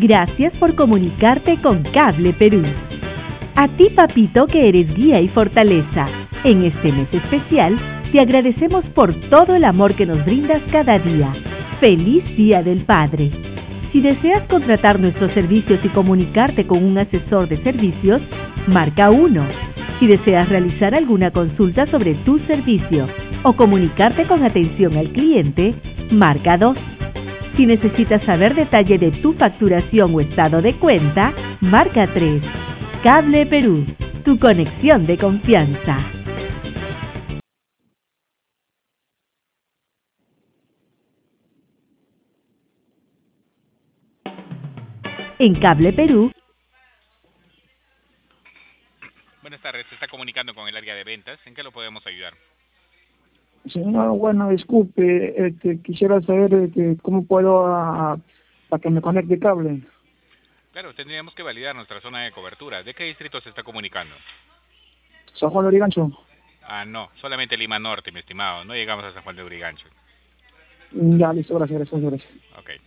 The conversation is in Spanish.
Gracias por comunicarte con Cable Perú. A ti, papito, que eres guía y fortaleza. En este mes especial, te agradecemos por todo el amor que nos brindas cada día. ¡Feliz Día del Padre! Si deseas contratar nuestros servicios y comunicarte con un asesor de servicios, marca 1. Si deseas realizar alguna consulta sobre tu servicio o comunicarte con atención al cliente, marca 2. Si necesitas saber detalle de tu facturación o estado de cuenta, marca 3. Cable Perú, tu conexión de confianza. En Cable Perú. Buenas tardes, se está comunicando con el área de ventas. ¿En qué lo podemos ayudar? Señor, bueno, disculpe, quisiera saber cómo puedo para que me conecte cable. Claro, tendríamos que validar nuestra zona de cobertura. ¿De qué distrito se está comunicando? San Juan de Lurigancho. No, solamente Lima Norte, mi estimado. No llegamos a San Juan de Lurigancho. Ya, listo, gracias. Ok.